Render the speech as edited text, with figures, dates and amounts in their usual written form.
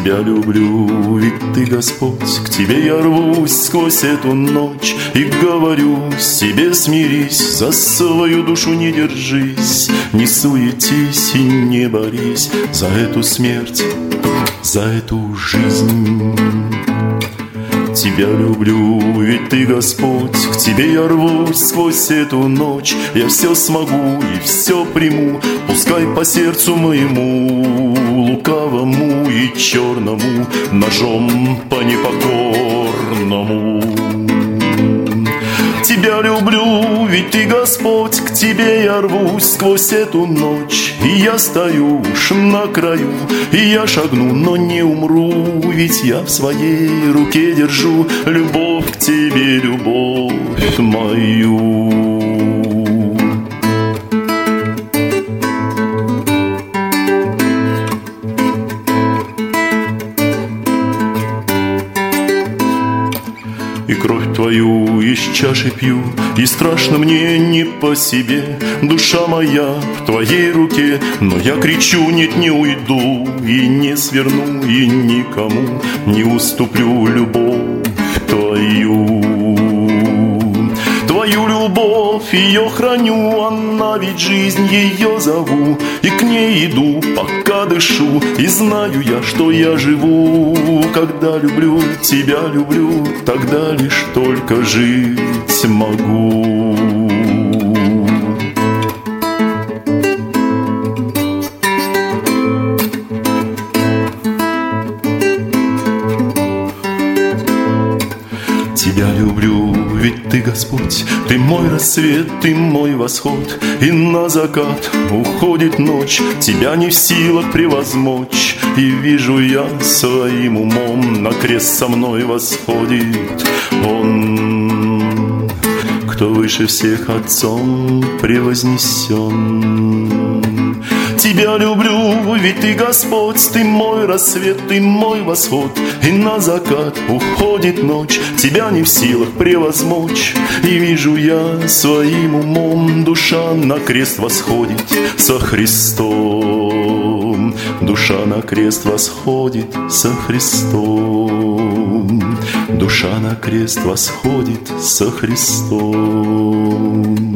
Тебя люблю, ведь Ты Господь. К Тебе я рвусь сквозь эту ночь и говорю себе: смирись, за свою душу не держись, не суетись и не борись за эту смерть, за эту жизнь. Тебя люблю, ведь Ты Господь. К Тебе я рвусь сквозь эту ночь. Я все смогу и все приму, пускай по сердцу моему, лукавому и черному, ножом по непокорному. Тебя люблю, ведь Ты Господь. К Тебе я рвусь сквозь эту ночь. И я стою уж на краю, и я шагну, но не умру, ведь я в своей руке держу любовь к Тебе, любовь мою. И кровь Твою из чаши пью, и страшно мне не по себе. Душа моя в Твоей руке, но я кричу: нет, не уйду, и не сверну, и никому не уступлю любовь Твою. Твою любовь, ее храню, она ведь жизнь, ее зову, и к ней иду, пока дышу, и знаю я, что я живу. Когда люблю, тебя люблю, тогда лишь только жить могу. Тебя люблю, ведь Ты Господь. Ты мой рассвет, Ты мой восход, и на закат уходит ночь. Тебя не в силах превозмочь, и вижу я своим умом, на крест со мной восходит Он, кто выше всех отцом превознесен. Тебя люблю, ведь Ты Господь. Ты мой рассвет, Ты мой восход, и на закат уходит ночь. Тебя не в силах превозмочь, и вижу я своим умом, душа на крест восходит со Христом. Душа на крест восходит со Христом. Душа на крест восходит со Христом.